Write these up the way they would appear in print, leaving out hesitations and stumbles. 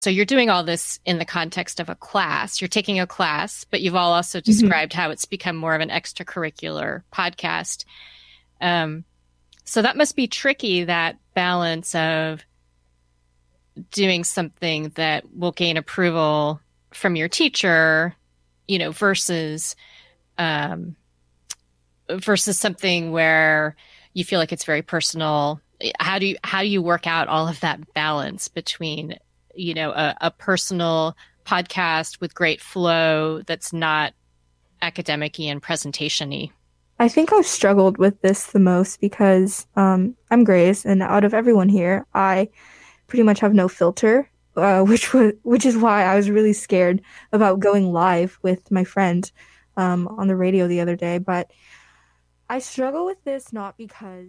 So you're doing all this in the context of a class. You're taking a class, but you've all also described how it's become more of an extracurricular podcast. So that must be tricky, that balance of doing something that will gain approval from your teacher, versus something where you feel like it's very personal. How do you work out all of that balance between, a personal podcast with great flow that's not academic-y and presentation-y? I think I've struggled with this the most because I'm Grace, and out of everyone here, I pretty much have no filter, which is why I was really scared about going live with my friend on the radio the other day. But I struggle with this not because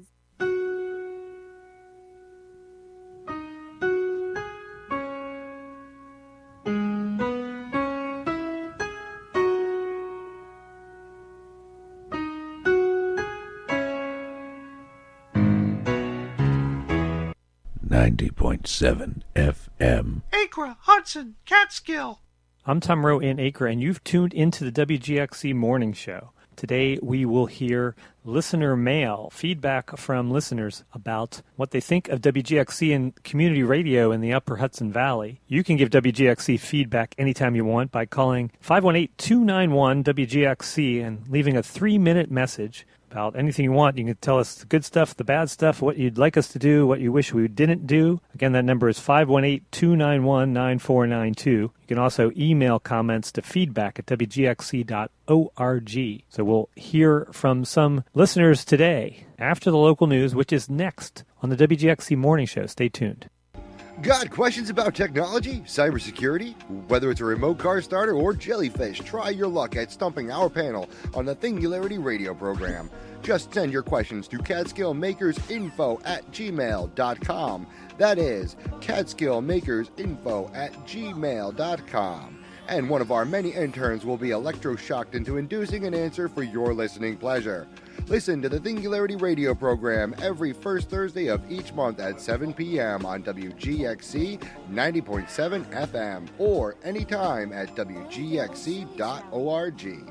90.7 FM. Acra, Hudson, Catskill. I'm Tom Rowe in Acre, and you've tuned into the WGXC Morning Show. Today we will hear listener mail, feedback from listeners about what they think of WGXC and community radio in the Upper Hudson Valley. You can give WGXC feedback anytime you want by calling 518-291-WGXC and leaving a 3-minute message about anything you want. You can tell us the good stuff, the bad stuff, what you'd like us to do, what you wish we didn't do. Again, that number is 518-291-9492. You can also email comments to feedback@wgxc.org. So we'll hear from some listeners today after the local news, which is next on the WGXC Morning Show. Stay tuned. Got questions about technology, cybersecurity? Whether it's a remote car starter or jellyfish, try your luck at stumping our panel on the Thingularity radio program. Just send your questions to catskillmakersinfo@gmail.com. That is catskillmakersinfo@gmail.com. And one of our many interns will be electroshocked into inducing an answer for your listening pleasure. Listen to the Thingularity radio program every first Thursday of each month at 7 p.m. on WGXC 90.7 FM or anytime at WGXC.org.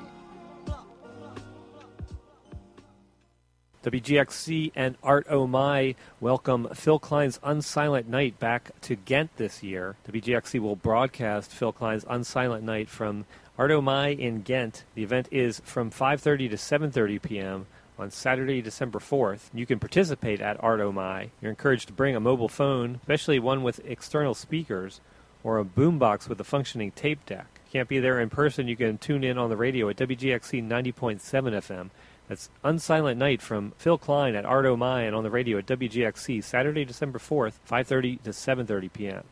WGXC and Art O'Mai welcome Phil Klein's Unsilent Night back to Ghent this year. WGXC will broadcast Phil Klein's Unsilent Night from Art O'Mai in Ghent. The event is from 5:30 to 7:30 p.m. on Saturday, December 4th. You can participate at Art O'Mai. You're encouraged to bring a mobile phone, especially one with external speakers, or a boombox with a functioning tape deck. If you can't be there in person, you can tune in on the radio at WGXC 90.7 FM. That's Unsilent Night from Phil Klein at Art O'Mai and on the radio at WGXC, Saturday, December 4th, 5:30 to 7:30 p.m.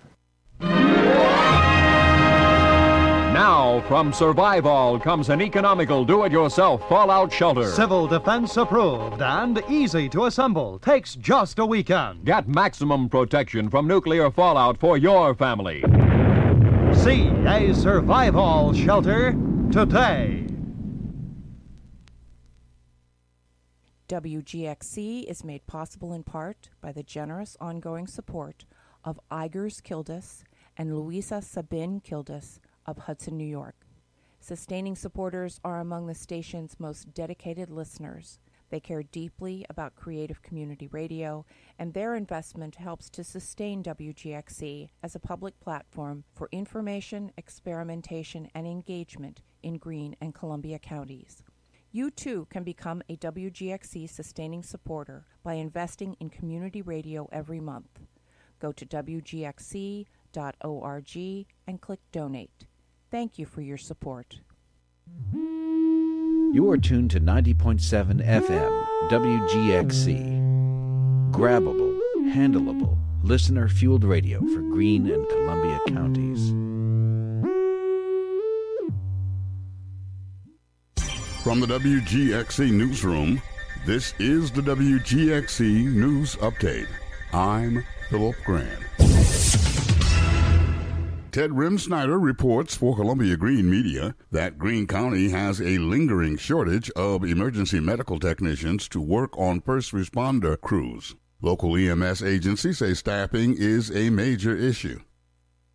Now, from Survivall comes an economical do-it-yourself fallout shelter. Civil defense approved and easy to assemble. Takes just a weekend. Get maximum protection from nuclear fallout for your family. See a Survivall shelter today. WGXC is made possible in part by the generous ongoing support of Igers Kildas and Louisa Sabin Kildas of Hudson, New York. Sustaining supporters are among the station's most dedicated listeners. They care deeply about creative community radio, and their investment helps to sustain WGXC as a public platform for information, experimentation, and engagement in Greene and Columbia counties. You too can become a WGXC sustaining supporter by investing in community radio every month. Go to WGXC.org and click Donate. Thank you for your support. You are tuned to 90.7 FM, WGXC. Grabbable, handleable, listener-fueled radio for Greene and Columbia counties. From the WGXC Newsroom, this is the WGXC News Update. I'm Philip Grant. Ted Rimsnyder reports for Columbia Greene Media that Greene County has a lingering shortage of emergency medical technicians to work on first responder crews. Local EMS agencies say staffing is a major issue.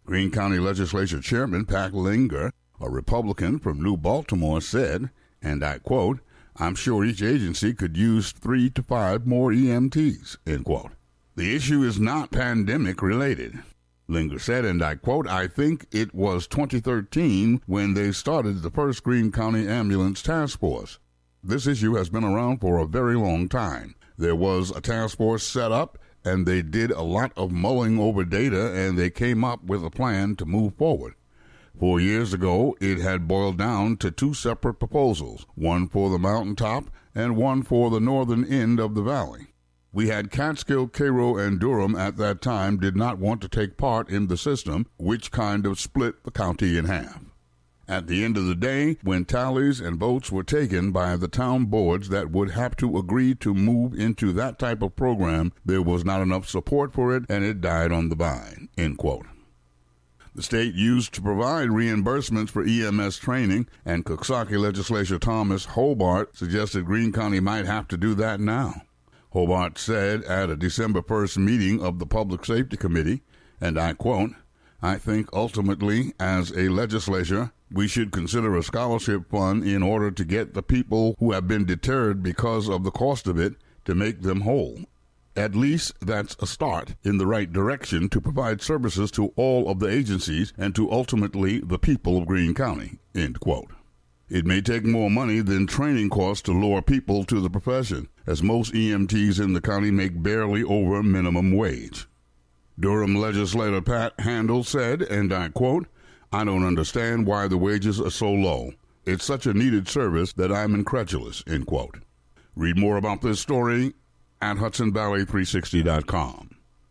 Greene County Legislature Chairman Pat Linger, a Republican from New Baltimore, said, and I quote, "I'm sure each agency could use 3 to 5 more EMTs," end quote. The issue is not pandemic related. Linger said, and I quote, "I think it was 2013 when they started the first Greene County Ambulance Task Force. This issue has been around for a very long time. There was a task force set up, and they did a lot of mulling over data, and they came up with a plan to move forward. 4 years ago, it had boiled down to 2 separate proposals, one for the mountaintop and one for the northern end of the valley. We had Catskill, Cairo, and Durham at that time did not want to take part in the system, which kind of split the county in half. At the end of the day, when tallies and votes were taken by the town boards that would have to agree to move into that type of program, there was not enough support for it, and it died on the vine," end quote. The state used to provide reimbursements for EMS training, and Coxsackie Legislator Thomas Hobart suggested Greene County might have to do that now. Hobart said at a December 1st meeting of the Public Safety Committee, and I quote, "I think ultimately, as a legislature, we should consider a scholarship fund in order to get the people who have been deterred because of the cost of it to make them whole. At least that's a start in the right direction to provide services to all of the agencies and to ultimately the people of Greene County," end quote. It may take more money than training costs to lure people to the profession, as most EMTs in the county make barely over minimum wage. Durham legislator Pat Handel said, and I quote, "I don't understand why the wages are so low. It's such a needed service that I'm incredulous," end quote. Read more about this story at HudsonValley360.com.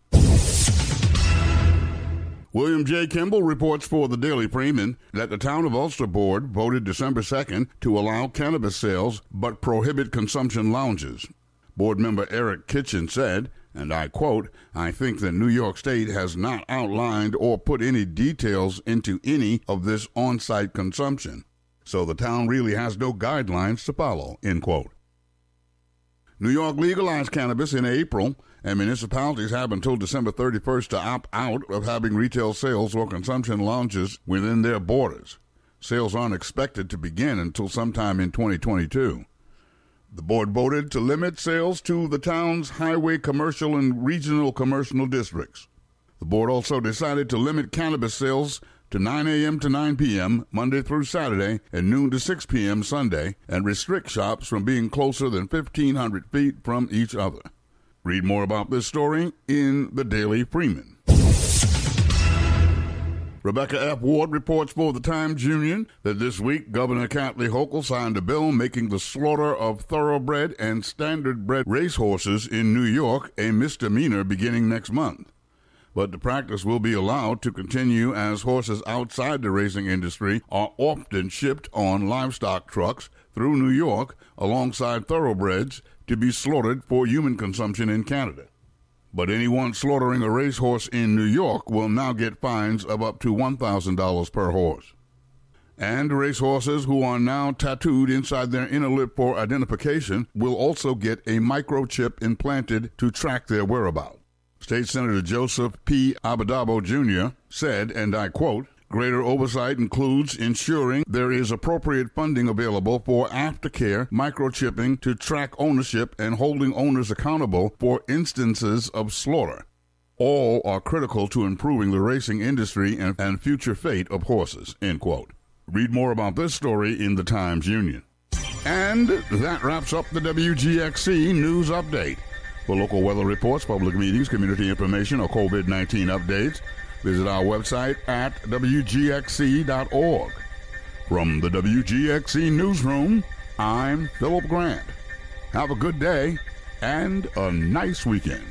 William J. Kimball reports for the Daily Freeman that the Town of Ulster Board voted December 2nd to allow cannabis sales but prohibit consumption lounges. Board member Eric Kitchen said, and I quote, "I think that New York State has not outlined or put any details into any of this on-site consumption, so the town really has no guidelines to follow," end quote. New York legalized cannabis in April, and municipalities have until December 31st to opt out of having retail sales or consumption lounges within their borders. Sales aren't expected to begin until sometime in 2022. The board voted to limit sales to the town's highway commercial and regional commercial districts. The board also decided to limit cannabis sales to 9 a.m. to 9 p.m. Monday through Saturday and noon to 6 p.m. Sunday, and restrict shops from being closer than 1,500 feet from each other. Read more about this story in the Daily Freeman. Rebecca F. Ward reports for the Times-Union that this week Governor Kathleen Hochul signed a bill making the slaughter of thoroughbred and standard-bred racehorses in New York a misdemeanor beginning next month. But the practice will be allowed to continue as horses outside the racing industry are often shipped on livestock trucks through New York alongside thoroughbreds to be slaughtered for human consumption in Canada. But anyone slaughtering a racehorse in New York will now get fines of up to $1,000 per horse. And racehorses who are now tattooed inside their inner lip for identification will also get a microchip implanted to track their whereabouts. State Senator Joseph P. Abadabo, Jr. said, and I quote, "Greater oversight includes ensuring there is appropriate funding available for aftercare microchipping to track ownership and holding owners accountable for instances of slaughter. All are critical to improving the racing industry and future fate of horses," end quote. Read more about this story in the Times-Union. And that wraps up the WGXC News Update. For local weather reports, public meetings, community information, or COVID-19 updates, visit our website at WGXC.org. From the WGXC Newsroom, I'm Philip Grant. Have a good day and a nice weekend.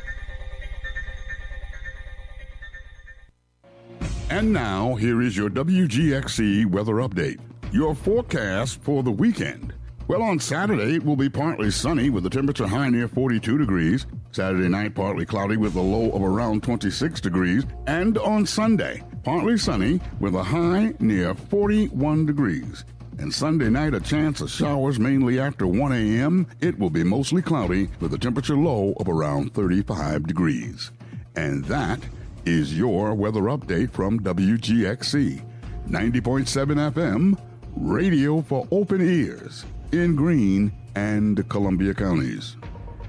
And now, here is your WGXC weather update. Your forecast for the weekend. Well, on Saturday, it will be partly sunny with a temperature high near 42 degrees. Saturday night, partly cloudy with a low of around 26 degrees. And on Sunday, partly sunny with a high near 41 degrees. And Sunday night, a chance of showers mainly after 1 a.m. It will be mostly cloudy with a temperature low of around 35 degrees. And that is your weather update from WGXC 90.7 FM, radio for open ears in Greene and Columbia counties.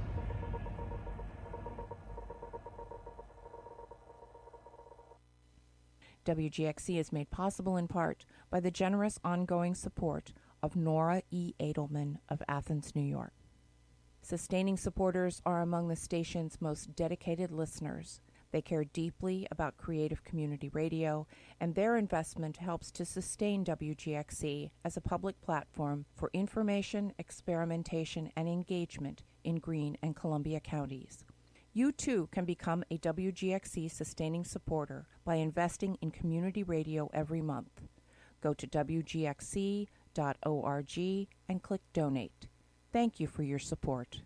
WGXC is made possible in part by the generous ongoing support of Nora E. Edelman of Athens, New York. Sustaining supporters are among the station's most dedicated listeners. They care deeply about creative community radio, and their investment helps to sustain WGXC as a public platform for information, experimentation, and engagement in Greene and Columbia counties. You too can become a WGXC sustaining supporter by investing in community radio every month. Go to WGXC.org and click Donate. Thank you for your support.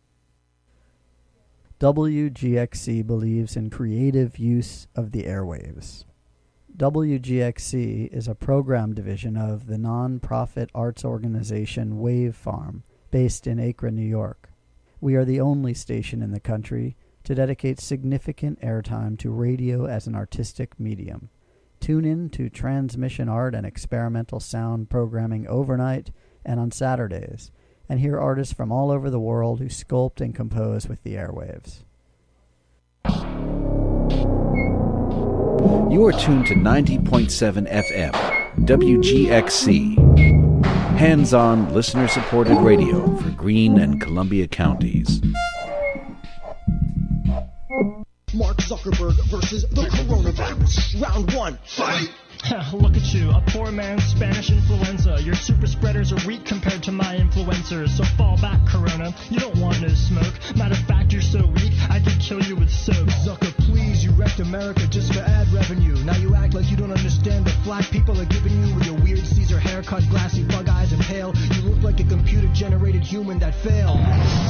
WGXC believes in creative use of the airwaves. WGXC is a program division of the non-profit arts organization Wave Farm, based in Akron, New York. We are the only station in the country to dedicate significant airtime to radio as an artistic medium. Tune in to transmission art and experimental sound programming overnight and on Saturdays, and hear artists from all over the world who sculpt and compose with the airwaves. You are tuned to 90.7 FM, WGXC. Hands-on, listener-supported radio for Greene and Columbia counties. Mark Zuckerberg versus the coronavirus. Round 1, fight! Look at you, a poor man's Spanish influenza. Your super spreaders are weak compared to my influencers. So fall back, Corona. You don't want no smoke. Matter of fact, you're so weak, I could kill you with soap. Zucker, please, you wrecked America just for ad revenue. Now you act like you don't understand the flack people are giving you with your weird Caesar haircut, glassy bug eyes, and pale. You look like a computer-generated human that failed.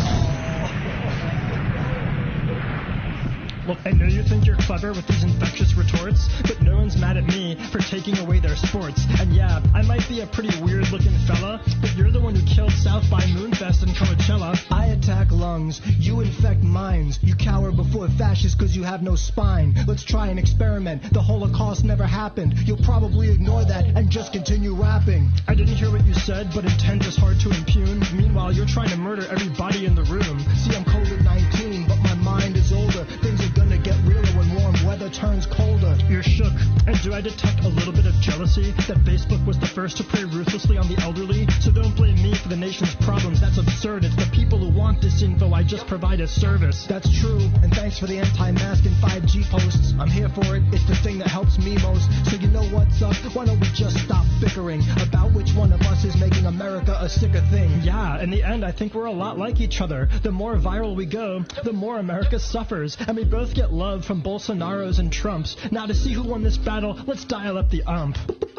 Look, I know you think you're clever with these infectious retorts, but no one's mad at me for taking away their sports. And yeah, I might be a pretty weird-looking fella, but you're the one who killed South by Moonfest and Coachella. I attack lungs, you infect minds. You cower before fascists because you have no spine. Let's try an experiment. The Holocaust never happened. You'll probably ignore that and just continue rapping. I didn't hear what you said, but intent is hard to impugn. Meanwhile, you're trying to murder everybody in the room. See, I'm COVID-19, but my mind is older. Things are gonna get realer when warm weather turns colder. You're shook. And do I detect a little bit of jealousy that Facebook was the first to prey ruthlessly on the elderly? So don't blame me for the nation's problems. That's absurd. It's the people who want this info. I just provide a service. That's true. And thanks for the anti-mask and 5G posts. I'm here for it. It's the thing that helps me most. So you know what's up? Why don't we just stop bickering about which one of us is making America a sicker thing? Yeah, in the end, I think we're a lot like each other. The more viral we go, the more America suffers. And we both get love from Bolsonaros and Trumps. Now to see who won this battle, let's dial up the ump.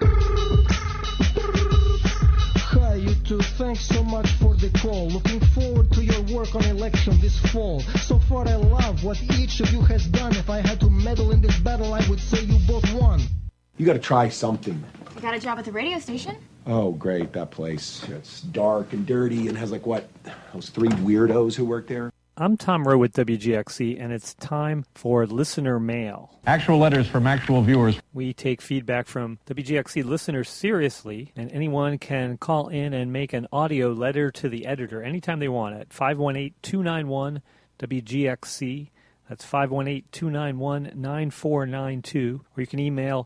Hi, you two. Thanks so much for the call. Looking forward to your work on election this fall. So far, I love what each of you has done. If I had to meddle in this battle, I would say you both won. You got to try something. I got a job at the radio station. Oh, great, that place. It's dark and dirty and has, like, what, those 3 weirdos who work there? I'm Tom Rowe with WGXC, and it's time for Listener Mail. Actual letters from actual viewers. We take feedback from WGXC listeners seriously, and anyone can call in and make an audio letter to the editor anytime they want at 518-291-WGXC. That's 518-291-9492. Or you can email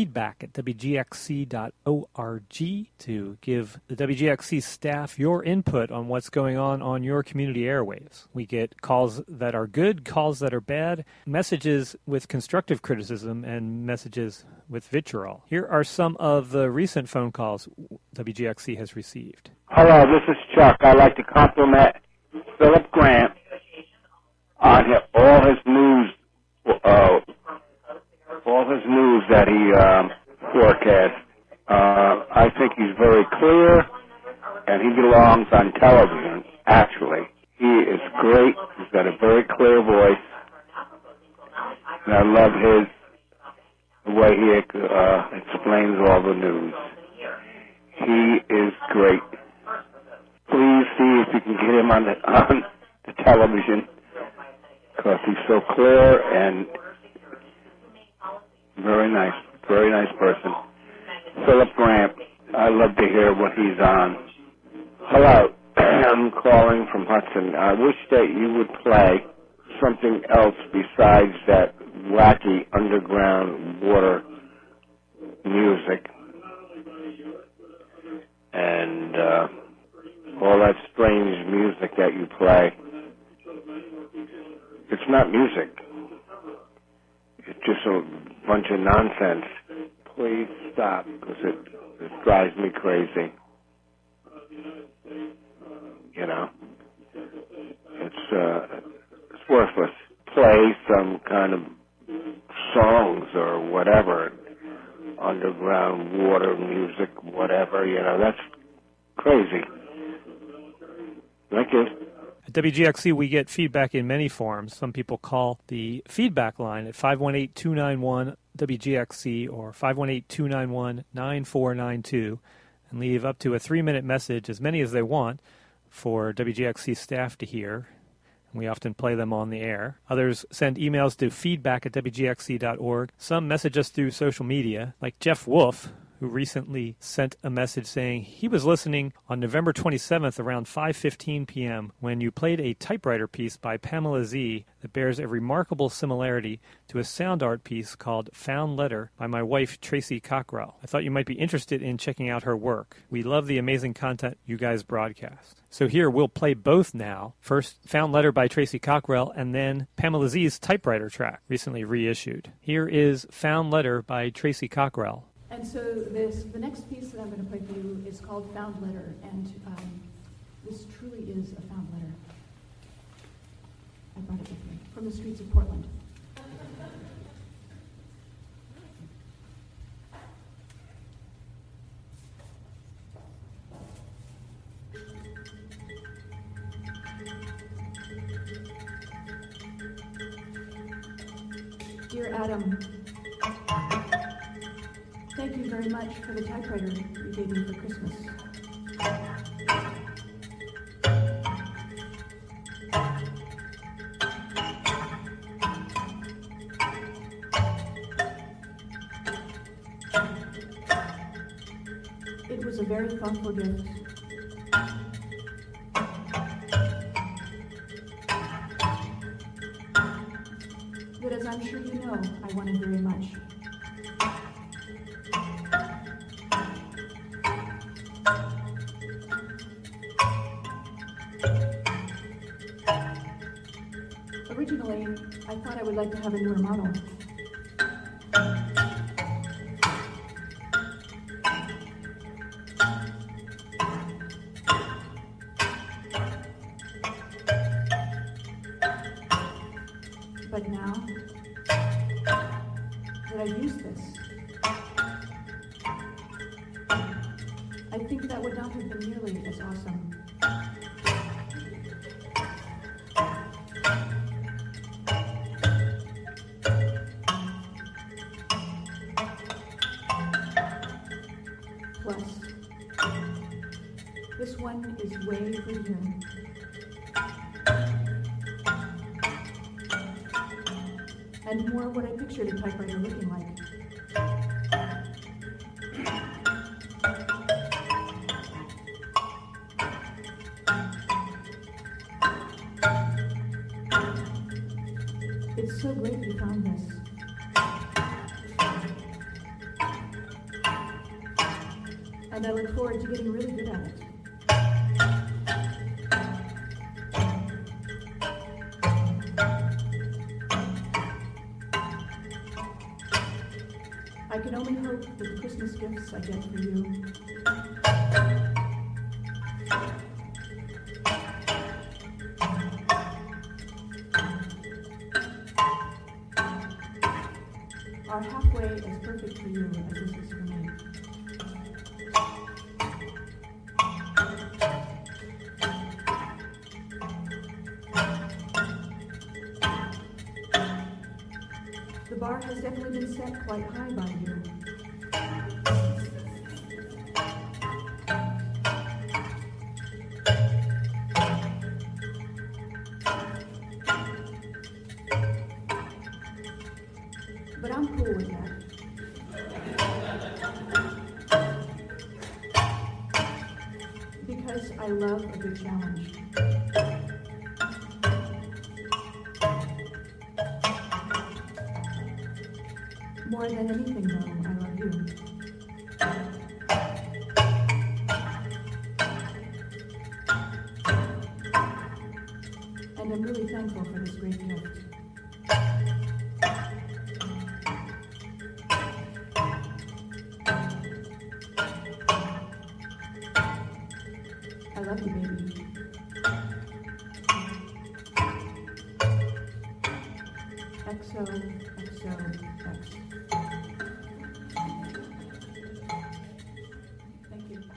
feedback@wgxc.org to give the WGXC staff your input on what's going on your community airwaves. We get calls that are good, calls that are bad, messages with constructive criticism, and messages with vitriol. Here are some of the recent phone calls WGXC has received. Hello, this is Chuck. I'd like to compliment Philip Grant on all his news that he forecasts. I think he's very clear, and he belongs on television, actually. He is great. He's got a very clear voice, and I love the way he explains all the news. He is great. Please see if you can get him on the television, because he's so clear and Very nice person. Philip Grant, I love to hear what he's on. Hello, I'm calling from Hudson. I wish that you would play something else besides that wacky underground water music and all that strange music that you play. It's not music. It's just a bunch of nonsense. Please stop, because it drives me crazy. You know, it's worthless. Play some kind of songs or whatever, underground water music, whatever. You know, that's crazy. Thank you. At WGXC, we get feedback in many forms. Some people call the feedback line at 518-291-WGXC or 518-291-9492 and leave up to a 3-minute message, as many as they want, for WGXC staff to hear. We often play them on the air. Others send emails to feedback@WGXC.org. Some message us through social media, like Jeff Wolf, who recently sent a message saying he was listening on November 27th around 5:15 p.m. when you played a typewriter piece by Pamela Z that bears a remarkable similarity to a sound art piece called Found Letter by my wife, Tracy Cockrell. I thought you might be interested in checking out her work. We love the amazing content you guys broadcast. So here, we'll play both now. First, Found Letter by Tracy Cockrell, and then Pamela Z's typewriter track, recently reissued. Here is Found Letter by Tracy Cockrell. And so the next piece that I'm going to play for you is called Found Letter, and this truly is a found letter. I brought it with me from the streets of Portland. Dear Adam, thank you very much for the typewriter you gave me for Christmas. It was a very thoughtful gift. But as I'm sure you know, I wanted very much. Originally, I thought I would like to have a newer model. But now that I've used this, I think that would not have been nearly as awesome. Plus, this one is way prettier. And more what I pictured a typewriter looking like. It's so great you found this. And I look forward to getting really good at it. I can only hope that the Christmas gifts I get for you are halfway as perfect for you as this is for me. The bar has definitely been set quite high by you. But I'm cool with that. I love a good challenge. More than anything, though, I love you. And I'm really thankful for this great gift. I love you, baby. XOXOX. Thank you.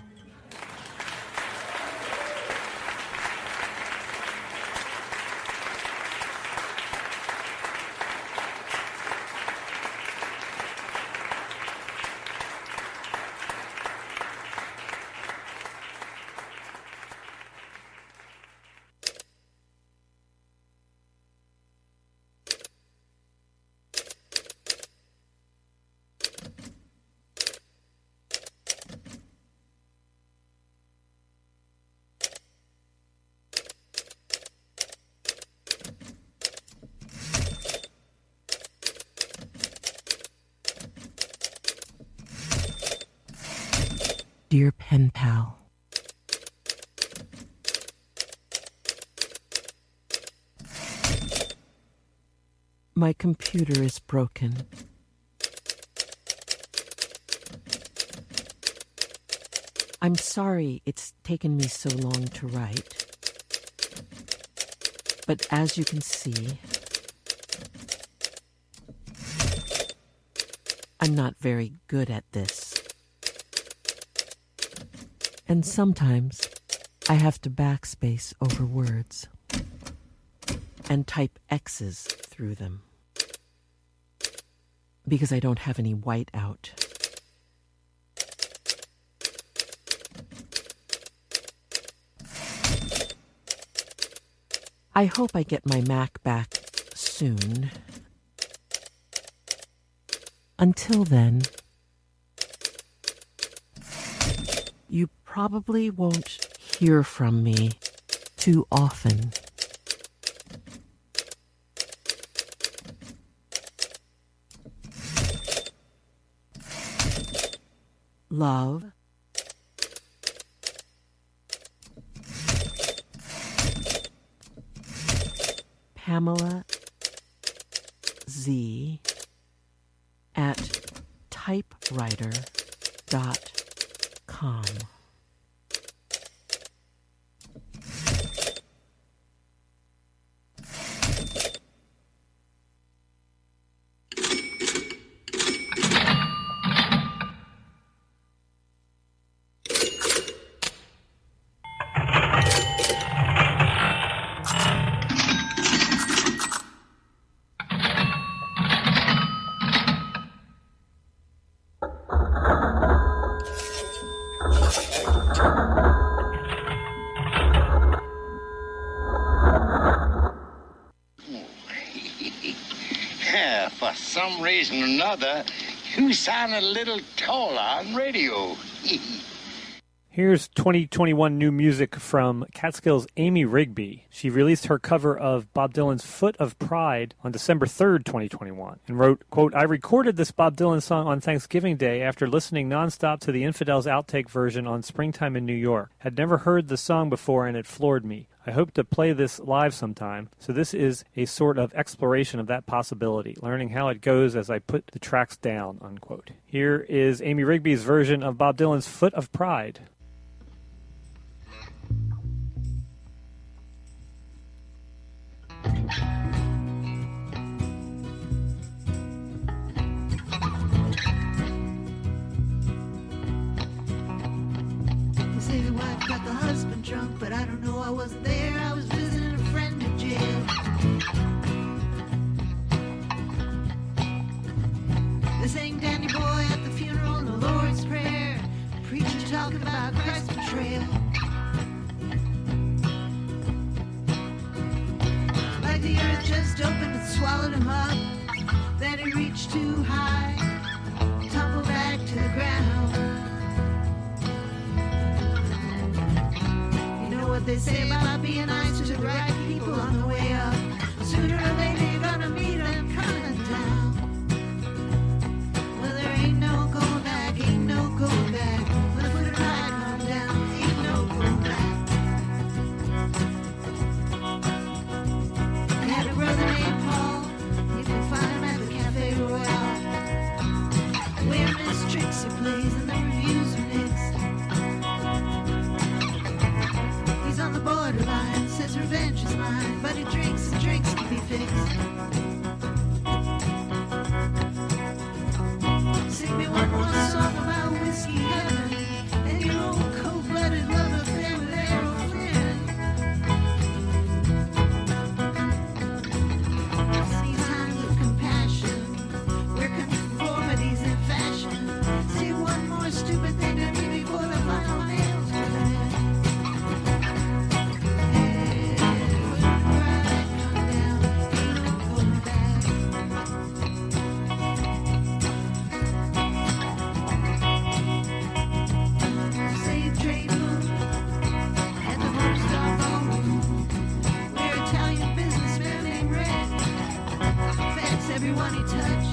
Dear pen pal, my computer is broken. I'm sorry it's taken me so long to write, but as you can see, I'm not very good at this. And sometimes I have to backspace over words and type X's through them because I don't have any whiteout. I hope I get my Mac back soon. Until then, you probably won't hear from me too often. Love, Pamela Z at typewriter.com. For some reason or another, you sound a little taller on radio. Here's 2021 new music from Catskills' Amy Rigby. She released her cover of Bob Dylan's Foot of Pride on December 3rd, 2021, and wrote, quote, I recorded this Bob Dylan song on Thanksgiving Day after listening nonstop to the Infidels outtake version on Springtime in New York. Had never heard the song before and it floored me. I hope to play this live sometime, so this is a sort of exploration of that possibility, learning how it goes as I put the tracks down, unquote. Here is Amy Rigby's version of Bob Dylan's Foot of Pride. They say the wife got the husband drunk, but I don't know, I wasn't there. I was visiting a friend in jail. They sang Dandy Boy at the funeral and the Lord's Prayer. Preacher talking about Christ's betrayal. Like the earth just opened and swallowed him up. Then he reached too high, tumbled back to the ground. they say about being nice to the right people on the way up. Sooner or later you're gonna meet them coming down. Well, there ain't no going back, ain't no going back. When the foot of pride come down, ain't no going back. I had a brother named Paul. You can find him at the Cafe Royale. Where Miss Trixie plays and the reviews are mixed. He's on the borderline, says revenge is mine, but he drinks and drinks to be fixed. Sing me one more song about whiskey heaven and your old cold-blooded love affair with Errol Flynn. See times of compassion, where conformity's in fashion. See one more stupid thing to me before the final nails are in. Save trade moon and the Home Star Ballroom, where Italian businessman named Red affects everyone he touched.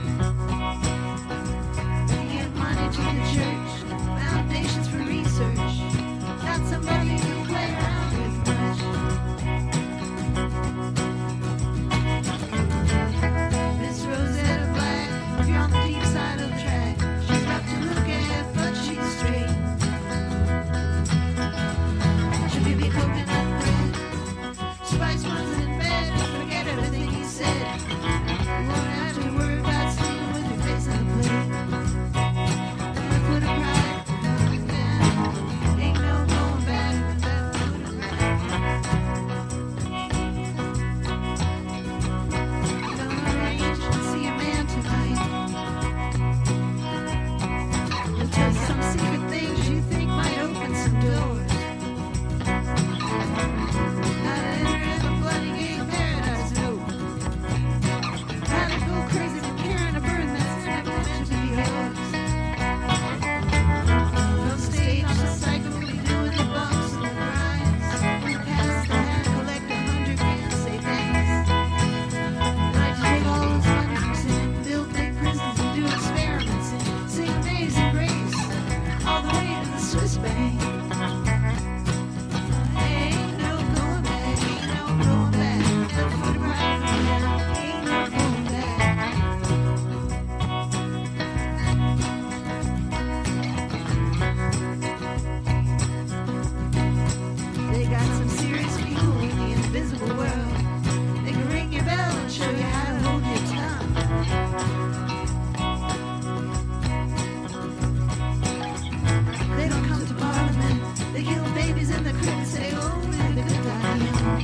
He give money to the church, foundations for research, not somebody to play around with much. Miss Rosetta Black, if you're on the deep side of the track, she's tough to look at, but she's straight. She'll give you coconut bread, spice ones in bed, and forget everything he said. You won't have to worry about sleeping with your face on the plate. The foot of pride coming down, ain't no going back with that foot of pride. Gonna arrange to see a man tonight. He'll tell you some secret things you think might open some doors. How to enter in a bloody gay paradise, no. How to go crazy for carrying a burden that's never meant to be yours. From stage to cycle, we doing the bumps and the grinds. Pass the hat, collect 100 grand, say thanks. Like to take all those money from sin, build big prisons and do experiments and sing Amazing Grace all the way to the Swiss bank. Ain't no going back, ain't no going back. The foot of pride coming down, ain't no going back. They got some serious people in the invisible world. They can ring your bell and show you how to hold your tongue. They don't come to Parliament. They kill babies in the crib and say, oh, we're the good die young.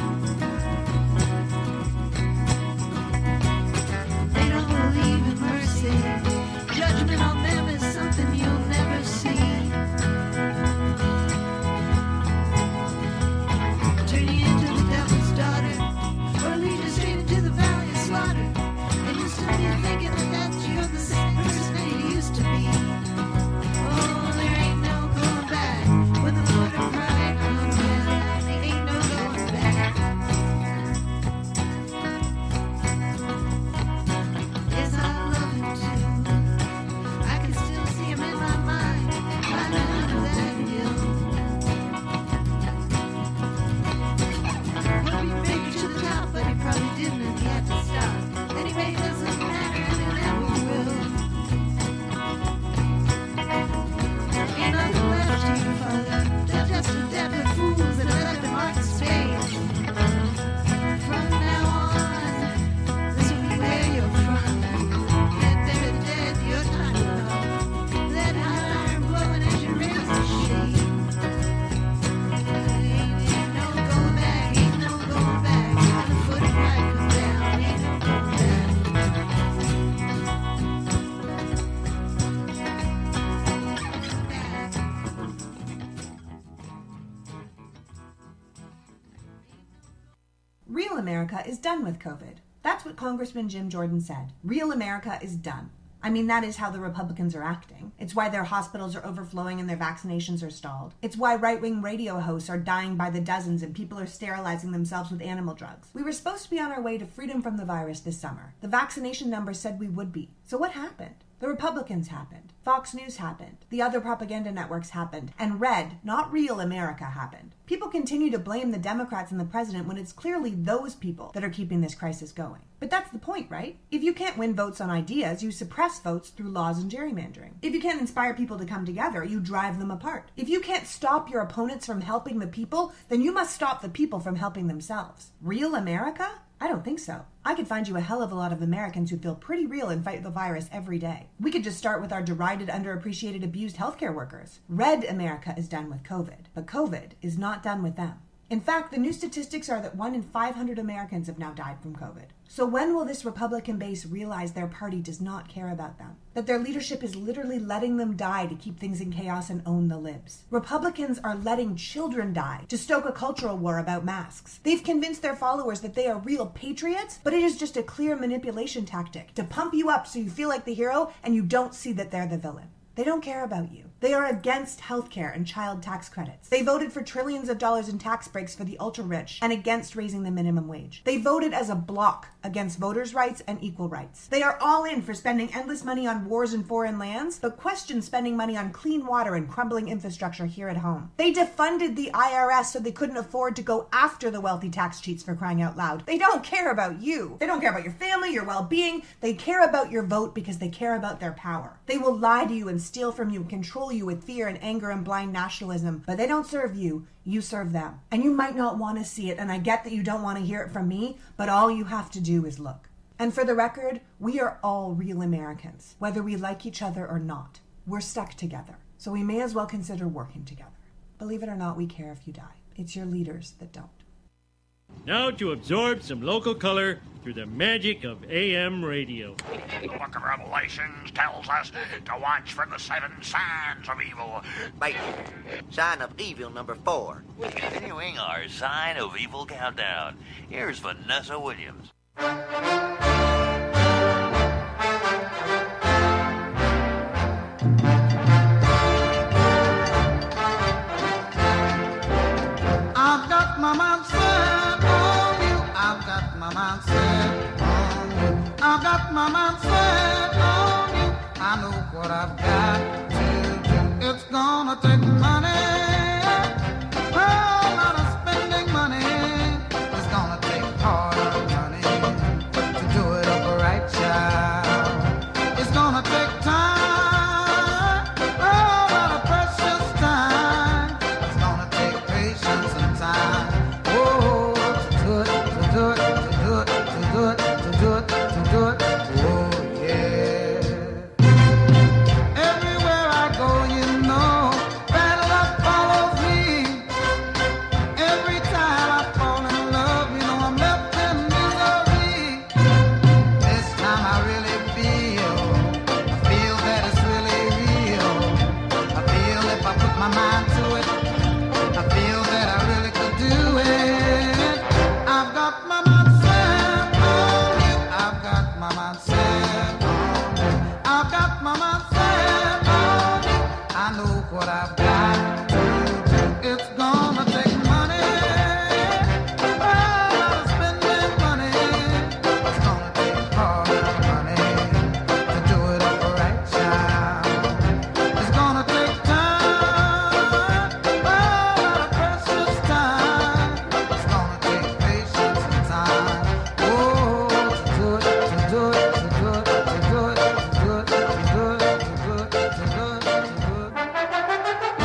They don't believe in mercy. Judgment on them is something you'll never see. Turn you into the devil's daughter, or lead you straight into the valley of slaughter. And you'll still be thinking that you're the same person that you used to be. Oh, there ain't no going back when the foot of pride comes down. There ain't no going back. Yes, I love him too. I can still see him in my mind, climbing under that hill. Well, he made it to the top, but he probably didn't, and he had to stop. Anyway, it doesn't matter, and it never will. Ain't nothing left to you, Father. They're just a debt of fools that left the mark of spades. From now on, this will be where you're from. Get there dead, your time will come. Let hot iron blowing as you raise the shade. Ain't no going back, ain't no going back. When the foot of pride come down, ain't no going back. Real America is done with COVID. That's what Congressman Jim Jordan said. Real America is done. I mean, that is how the Republicans are acting. It's why their hospitals are overflowing and their vaccinations are stalled. It's why right-wing radio hosts are dying by the dozens and people are sterilizing themselves with animal drugs. We were supposed to be on our way to freedom from the virus this summer. The vaccination numbers said we would be. So what happened? The Republicans happened. Fox News happened. The other propaganda networks happened. And Red, not real America, happened. People continue to blame the Democrats and the president when it's clearly those people that are keeping this crisis going. But that's the point, right? If you can't win votes on ideas, you suppress votes through laws and gerrymandering. If you can't inspire people to come together, you drive them apart. If you can't stop your opponents from helping the people, then you must stop the people from helping themselves. Real America? I don't think so. I could find you a hell of a lot of Americans who feel pretty real and fight the virus every day. We could just start with our derided, underappreciated, abused healthcare workers. Red America is done with COVID, but COVID is not done with them. In fact, the new statistics are that 1 in 500 Americans have now died from COVID. So when will this Republican base realize their party does not care about them? That their leadership is literally letting them die to keep things in chaos and own the libs? Republicans are letting children die to stoke a cultural war about masks. They've convinced their followers that they are real patriots, but it is just a clear manipulation tactic to pump you up so you feel like the hero and you don't see that they're the villain. They don't care about you. They are against healthcare and child tax credits. They voted for trillions of dollars in tax breaks for the ultra-rich and against raising the minimum wage. They voted as a bloc against voters' rights and equal rights. They are all in for spending endless money on wars in foreign lands, but question spending money on clean water and crumbling infrastructure here at home. They defunded the IRS so they couldn't afford to go after the wealthy tax cheats, for crying out loud. They don't care about you. They don't care about your family, your well-being. They care about your vote because they care about their power. They will lie to you and steal from you and control you with fear and anger and blind nationalism, but they don't serve you. You serve them. And you might not want to see it, and I get that you don't want to hear it from me, but all you have to do is look. And for the record, we are all real Americans, whether we like each other or not. We're stuck together, so we may as well consider working together. Believe it or not, we care if you die. It's your leaders that don't. Now to absorb some local color through the magic of AM radio. The book of Revelations tells us to watch for the 7 signs of evil. Wait, sign of evil number 4. Continuing our sign of evil countdown, here's Vanessa Williams. I've got my mind set on you. I've got my mind set on you. I've got my mind set on you. I know what I've got to do. It's gonna take money. A lot of spending money. It's gonna take hard money to do it up right, child. It's gonna take time. A lot of precious time. It's gonna take patience and time. Oh, to do it, to do it, to do it, to do it, to do it, to do it. Oh, yeah. Everywhere I go, you know, bad luck follows me. Every time I fall in love, you know, I'm left in misery. This time I really feel that it's really real. I feel if I put my mind to it, I feel that I really could do it. I've got my mind set on you. I've got my mind set on you. I've got my mind set on you. I know what I've got to do. It's gonna take money. Oh, spending money. It's gonna take hard money to do it up right, child. It's gonna take time. Oh, precious time. It's gonna take patience and time. Oh, to do it, to do it, to do it, to do it, to do it, to do it, to do it, to do it, to do it.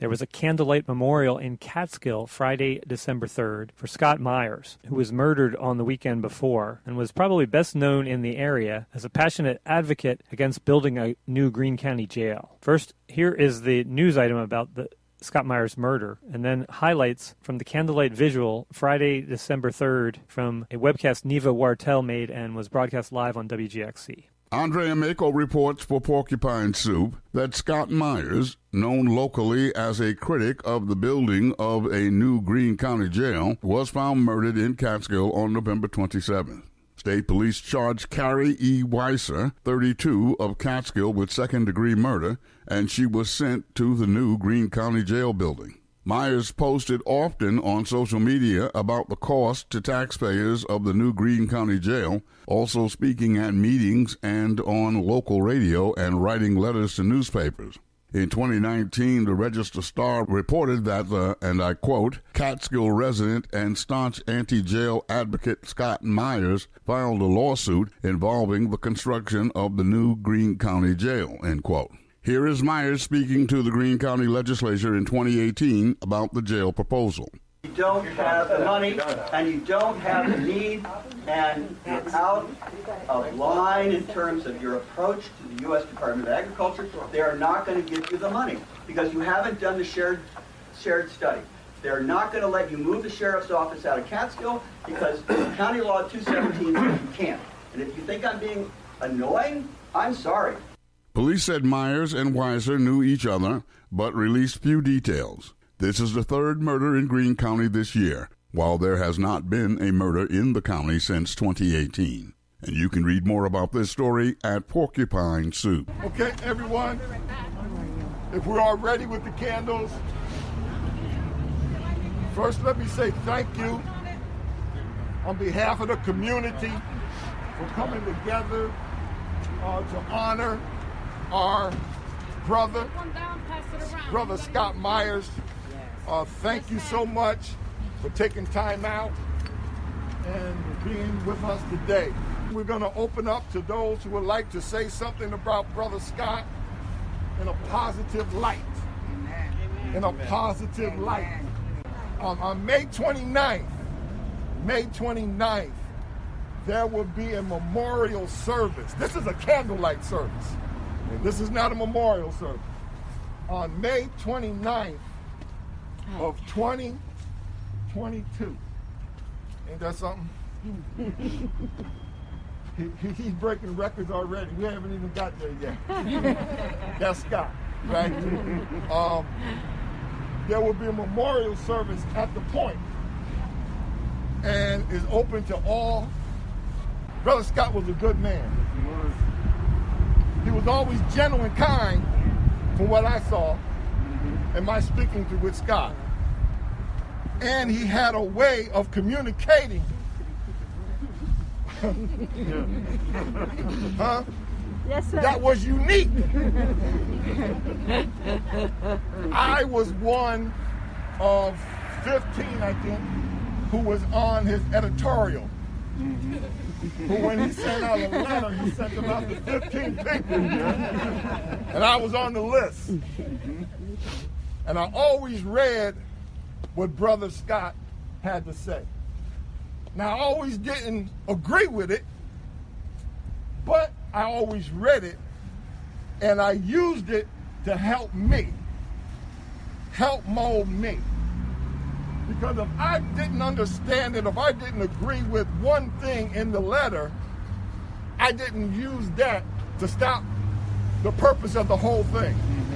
There was a candlelight memorial in Catskill Friday, December 3rd for Scott Myers, who was murdered on the weekend before and was probably best known in the area as a passionate advocate against building a new Greene County jail. First, here is the news item about the Scott Myers murder, and then highlights from the candlelight visual Friday, December 3rd from a webcast Neva Wartel made and was broadcast live on WGXC. Andrea Mako reports for Porcupine Soup that Scott Myers, known locally as a critic of the building of a new Greene County jail, was found murdered in Catskill on November 27th. State police charged Carrie E. Weiser, 32, of Catskill with second-degree murder, and she was sent to the new Greene County jail building. Myers posted often on social media about the cost to taxpayers of the new Greene County jail, also speaking at meetings and on local radio and writing letters to newspapers. In 2019, the Register-Star reported that the, and I quote, Catskill resident and staunch anti-jail advocate Scott Myers filed a lawsuit involving the construction of the new Greene County jail, end quote. Here is Myers speaking to the Greene County Legislature in 2018 about the jail proposal. You don't have the money, and you don't have the need, and you're out of line in terms of your approach to the U.S. Department of Agriculture. They are not going to give you the money because you haven't done the shared study. They're not going to let you move the sheriff's office out of Catskill because County Law 217 says you can't. And if you think I'm being annoying, I'm sorry. Police said Myers and Weiser knew each other, but released few details. This is the third murder in Greene County this year, while there has not been a murder in the county since 2018. And you can read more about this story at Porcupine Soup. Okay, everyone, if we're all ready with the candles, first let me say thank you on behalf of the community for coming together to honor our brother Scott Myers. Thank you so much for taking time out and being with us today. We're going to open up to those who would like to say something about Brother Scott in a positive light. In a positive light. On May 29th, there will be a memorial service. This is a candlelight service. This is not a memorial service. On May 29th of 2022. Ain't that something? He's breaking records already. We haven't even got there yet. That's Scott, right? There will be a memorial service at the Point and is open to all. Brother Scott was a good man. He was always gentle and kind from what I saw in my speaking with Scott. And he had a way of communicating. Huh? Yes, sir. That was unique. I was one of 15, I think, who was on his editorial. But when he sent out a letter, he sent them out to 15 people. And I was on the list. And I always read what Brother Scott had to say. Now, I always didn't agree with it, but I always read it, and I used it to help me, help mold me. Because if I didn't understand it, if I didn't agree with one thing in the letter, I didn't use that to stop the purpose of the whole thing.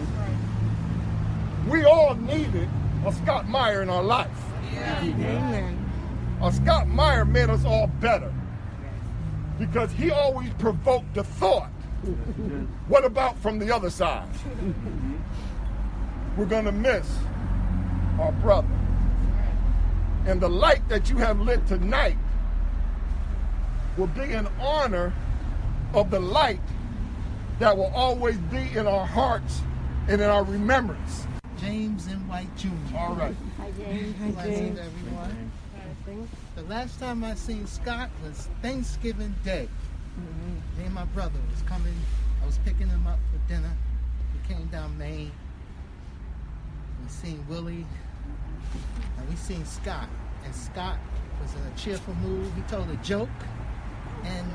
We all needed a Scott Meyer in our life. Yeah. Amen. Scott Meyer made us all better because he always provoked the thought. What about from the other side? We're going to miss our brother. And the light that you have lit tonight will be in honor of the light that will always be in our hearts and in our remembrance. James M. White Jr. All right. Hi, James. Hi, James. Everyone. The last time I seen Scott was Thanksgiving Day. Me and my brother was coming. I was picking him up for dinner. We came down Maine. we seen Willie, and we seen Scott. And Scott was in a cheerful mood. He told a joke, and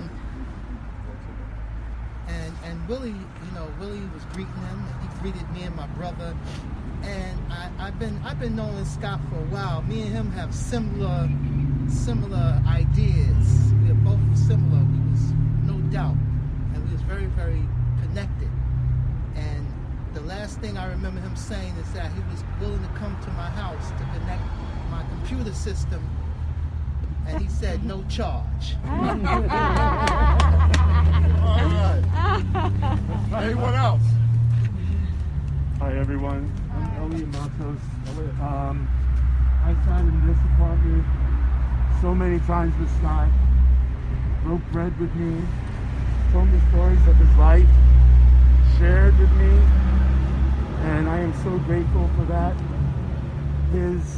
Willie, Willie was greeting him, and he greeted me and my brother. And I've been knowing Scott for a while. Me and him have similar ideas. We are both similar. We was no doubt, and we was very, very connected. And the last thing I remember him saying is that he was willing to come to my house to connect my computer system, and he said no charge. All right. Anyone else? Hi everyone, I'm Elliot Matos. I sat in this apartment so many times with Scott, broke bread with me, told me stories of his life, shared with me, and I am so grateful for that. His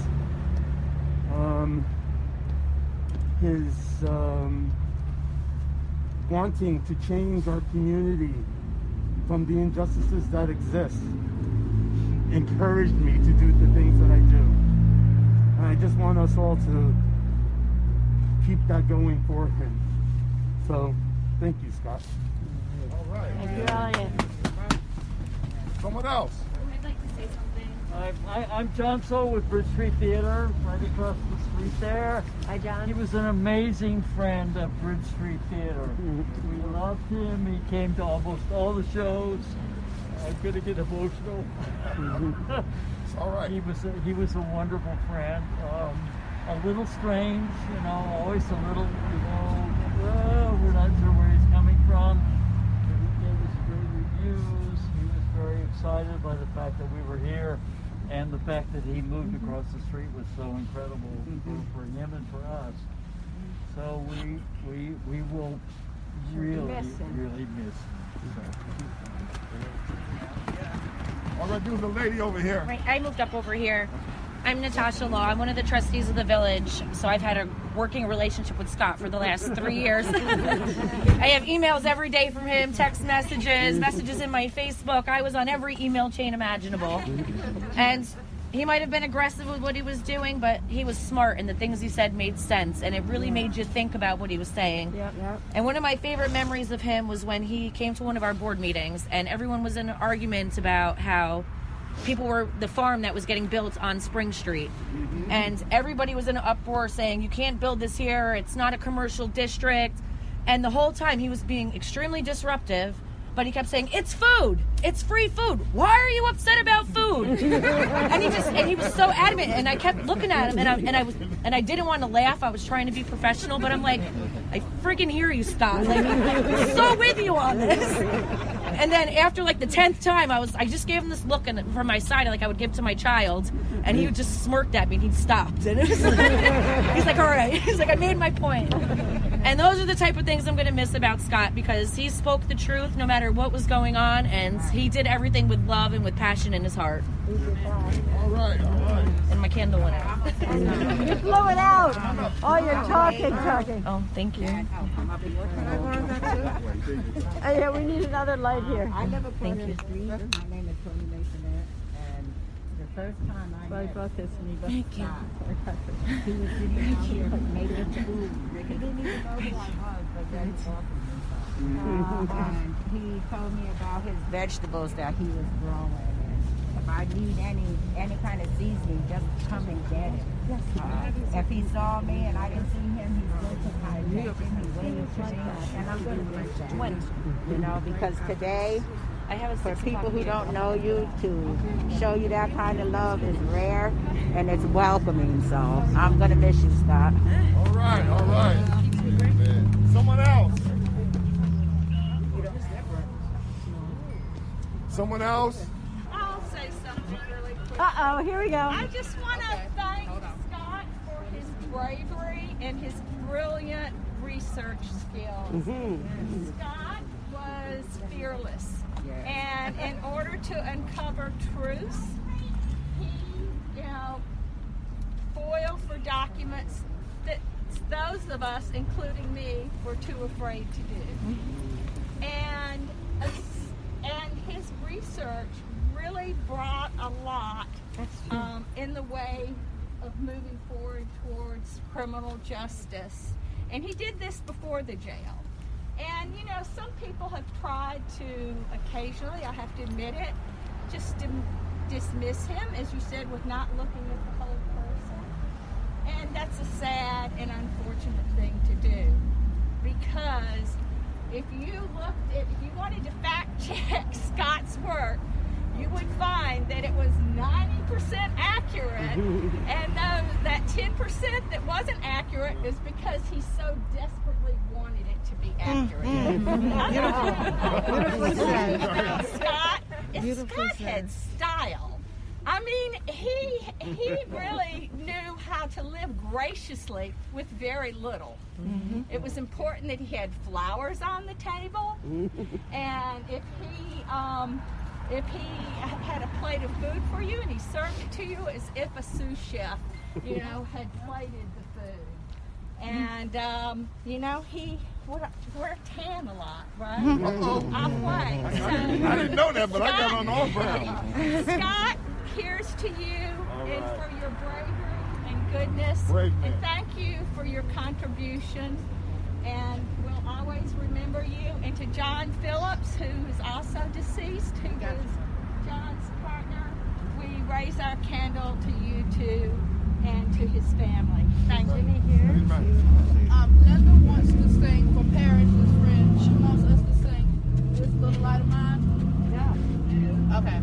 wanting to change our community from the injustices that exist encouraged me to do the things that I do. And I just want us all to keep that going for him. So, thank you, Scott. All right. Thank you, Elliot. Someone else. I'd like to say something. I'm John Soule with Bridge Street Theater, right across the street there. Hi, John. He was an amazing friend of Bridge Street Theater. We loved him. He came to almost all the shows. I'm gonna get emotional. It's all right. He was a wonderful friend. A little strange, always a little, we're not sure where he's coming from. But he gave us great reviews. He was very excited by the fact that we were here, and the fact that he moved across the street was so incredible for him and for us. So we will really miss him. All right, do the lady over here. Right, I moved up over here. I'm Natasha Law. I'm one of the trustees of the village, so I've had a working relationship with Scott for the last 3 years. I have emails every day from him, text messages in my Facebook. I was on every email chain imaginable. And he might have been aggressive with what he was doing, but he was smart, and the things he said made sense, and it really made you think about what he was saying. Yep. And one of my favorite memories of him was when he came to one of our board meetings, and everyone was in an argument about how the farm that was getting built on Spring Street. And everybody was in an uproar saying, you can't build this here, it's not a commercial district. And the whole time he was being extremely disruptive, but he kept saying, it's food, it's free food, why are you upset about food? and he was so adamant, and I kept looking at him, and I didn't want to laugh. I was trying to be professional, but I'm like, I freaking hear you, Scott. Like, I'm so with you on this. And then after like the 10th time, I just gave him this look from my side, like I would give to my child, and he would just smirked at me, and he'd stopped. And it was like, he's like, all right. He's like, I made my point. And those are the type of things I'm going to miss about Scott, because he spoke the truth no matter what was going on, and he did everything with love and with passion in his heart. All right. And my candle went out. You blew it out. Oh, you're talking. Oh, thank you. Yeah, we need another light here. I live across Thank you. the street. My name is Tony Masonette, and the first time I met Brought this to me, but Thank you. he was sitting out here making food. He didn't even know who I was, but then he welcomed me. And he told me about his vegetables that he was growing. And if I need any kind of seasoning, just come and get it. If he saw me and I didn't see him, he still took my attention. He waved to me, and I'm going to miss that. Because today, for people who don't know you, to show you that kind of love is rare and it's welcoming. So I'm going to miss you, Scott. All right. Someone else. Someone else. I'll say something really quick. Uh-oh, here we go. I just want to thank Scott for his bravery and his brilliant research skills. Scott was fearless. And in order to uncover truths, he, foiled for documents that those of us, including me, were too afraid to do. And his research really really brought a lot in the way of moving forward towards criminal justice. And he did this before the jail. And, you know, some people have tried to occasionally, I have to admit it, just dismiss him, as you said, with not looking at the whole person. And that's a sad and unfortunate thing to do. Because if you wanted to fact check Scott's work, you would find that it was 90% accurate, and that 10% that wasn't accurate is because he so desperately wanted it to be accurate. Beautifully said. Scott had style. I mean, he really knew how to live graciously with very little. It was important that he had flowers on the table, and if he had a plate of food for you and he served it to you as if a sous chef, you know, had plated the food. And, you know, he would wear tan a lot, right? Off-white. I didn't know that, but I got on all brown. Scott, here's to you and for your bravery and goodness. And thank you for your contributions. And we'll always remember you. And to John Phillips, who is also deceased, who was John's partner, we raise our candle to you too and to his family. Thank you. Linda wants to sing for parents and friends. She wants us to sing This Little Light of Mine. Yeah. Okay.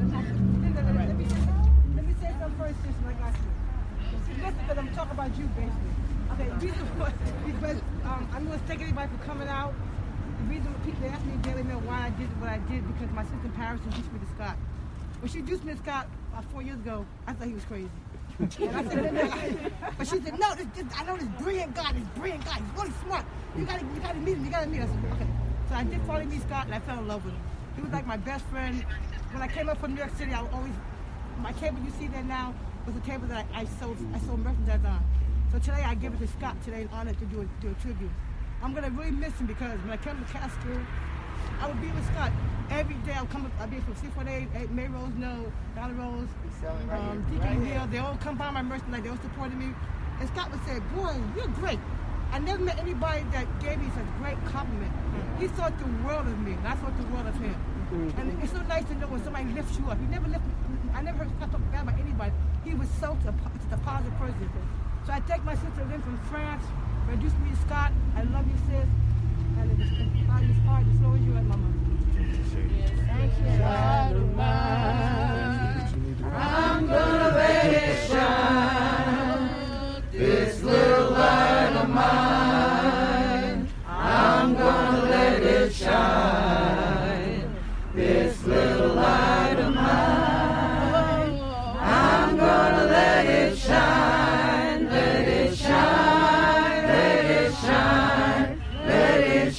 Let me say something first, sister, I got you. Listen, because I'm talking about you, basically. Okay, the reason why, because I'm going to thank everybody for coming out. The reason people ask me in Daily Mail why I did what I did, because my sister Paris introduced me to Scott. When she introduced me to Scott 4 years ago, I thought he was crazy. And I said, no. But she said, no, I know this brilliant guy, He's really smart. You gotta meet him, I said, okay. So I did finally meet Scott, and I fell in love with him. He was like my best friend. When I came up from New York City, I would always, my table you see there now was a table that I sold merchandise on. So today I give it to Scott today in honor to do a tribute. I'm gonna really miss him because when I came to Castro, I would be with Scott every day. I'd be from 618, May Rose, Dollar Rose, Deacon Hill. They all come by my merchandise. They all supported me. And Scott would say, "Boy, you're great." I never met anybody that gave me such a great compliment. He thought the world of me, and I thought the world of him. And it's so nice to know when somebody lifts you up. He never lifted. I never heard Scott talk bad about anybody. He was such a positive person. So I thank my sister Lynn from France for introducing me to Scott. I love you, sis. And it is hard. The floor is yours, Mama. Thank you. Light of mine, I'm gonna let it shine. This little light of mine, I'm gonna let it shine. This little light of mine, I'm gonna let it shine. Let it shine, let it shine, let it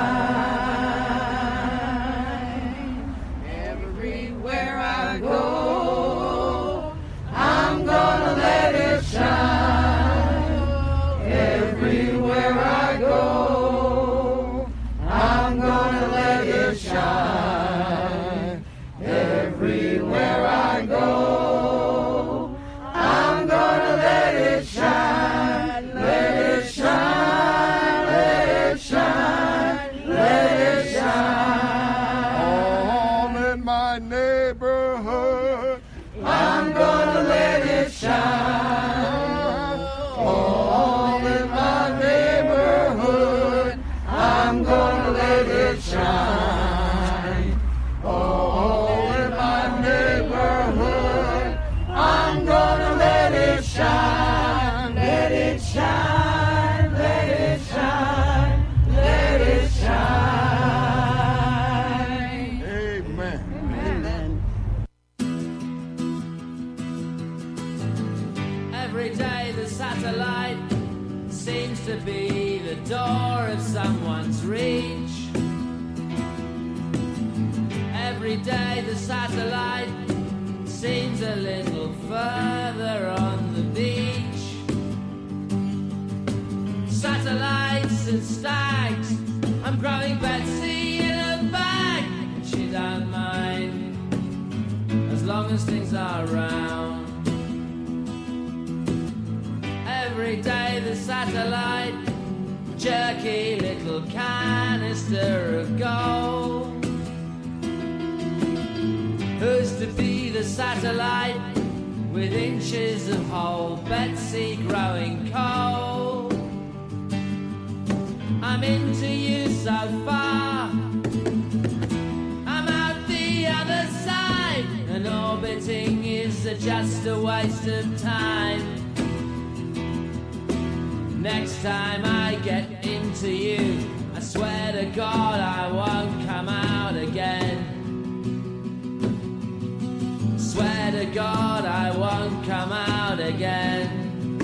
shine. Everywhere I go, I'm gonna let it shine. Everywhere I go, I'm gonna let it shine. Everywhere I go, I'm gonna let it shine. Let it shine, let it shine, let it shine. All in my neighborhood, I'm gonna let it shine. All in my neighborhood, I'm gonna let it shine. All in my neighborhood, I'm gonna let it shine. Let it shine, let it shine, let it shine. Amen. Every day the satellite seems to be the door of someone's reach. Every day the satellite seems a little further on the beach. Satellites and stags, I'm growing Betsy in a bag, and she don't mind. As as long as things are round. Every day the satellite, jerky little canister of gold. Who's to be the satellite with inches of hole, Betsy growing cold? I'm into you so far, I'm out the other side, and orbiting is just a waste of time. Next time I get into you, I swear to God I won't come out again. Swear to God I won't come out again.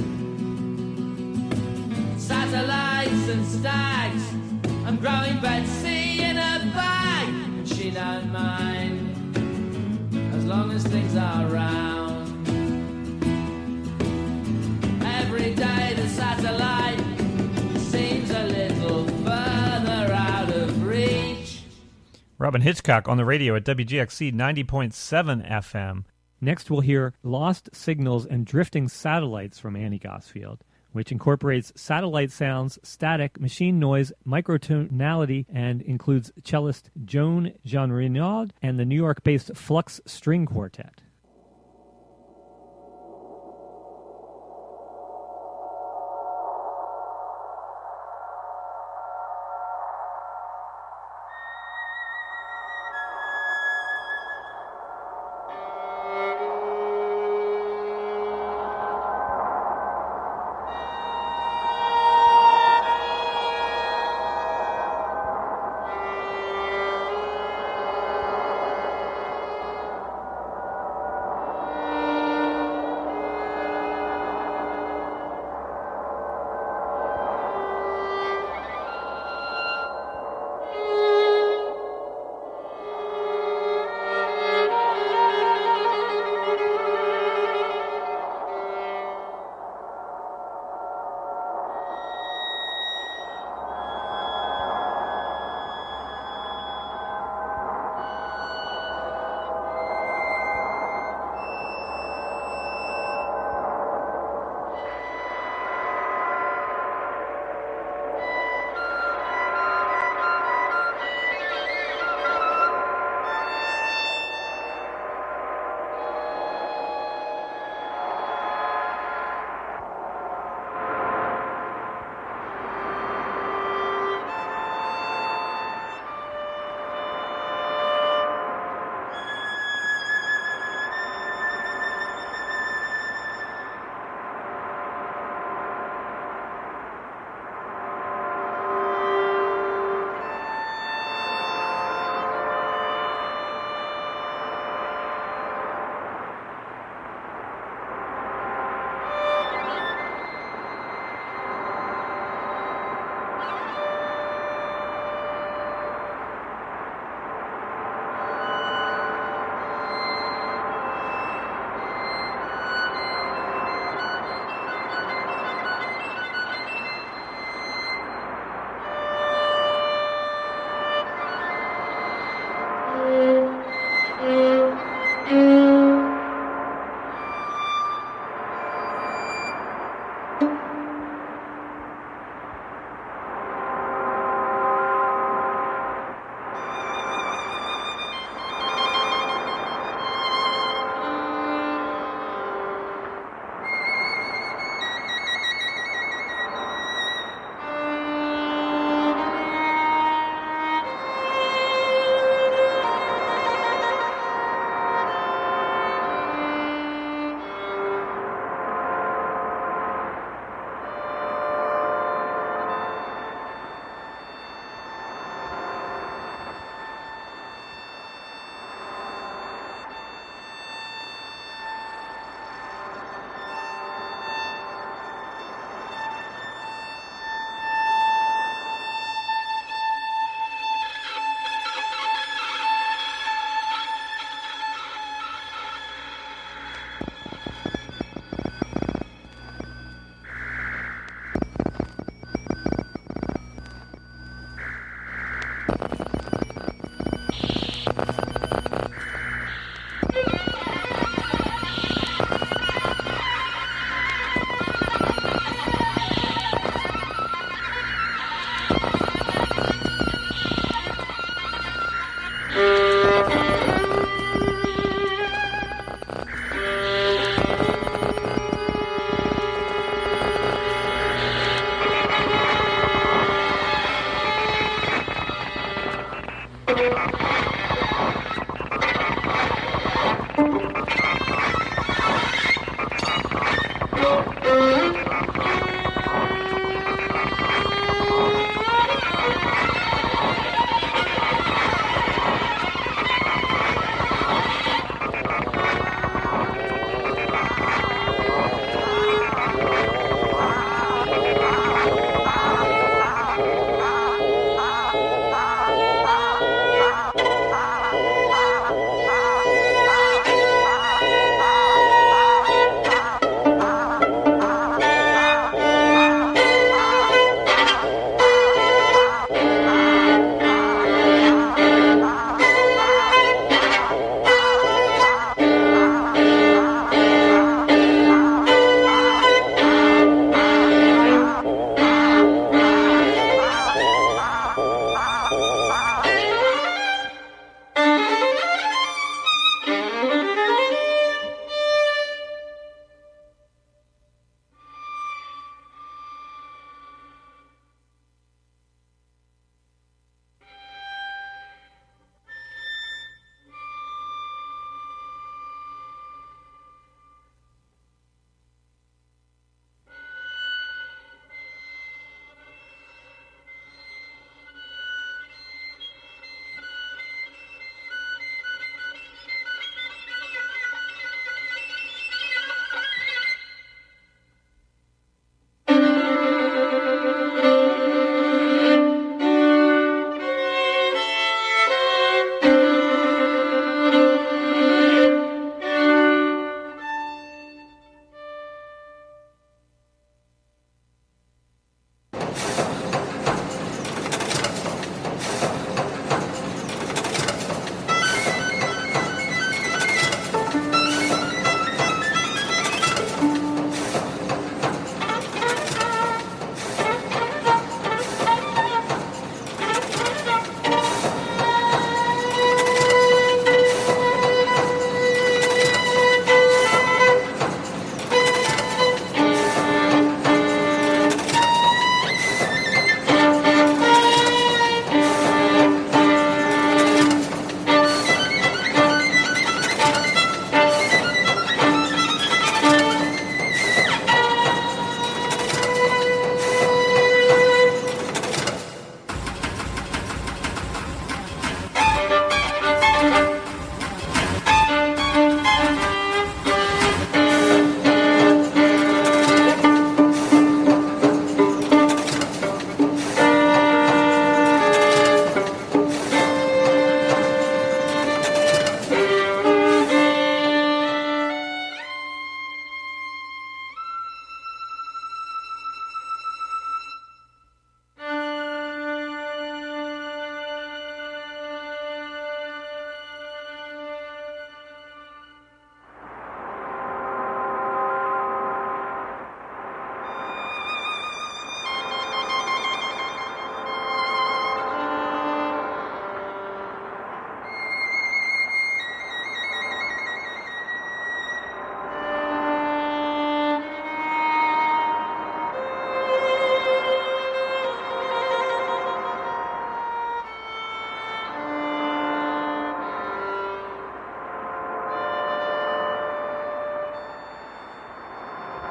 Satellites and stags, I'm growing Betsy in a bag, and she don't mind as long as things are round. Every day the satellite seems a little further out of reach. Robin Hitchcock on the radio at WGXC 90.7 FM. Next, we'll hear Lost Signals and Drifting Satellites from Annie Gosfield, which incorporates satellite sounds, static, machine noise, microtonality, and includes cellist Joan Jean Renaud and the New York-based Flux String Quartet.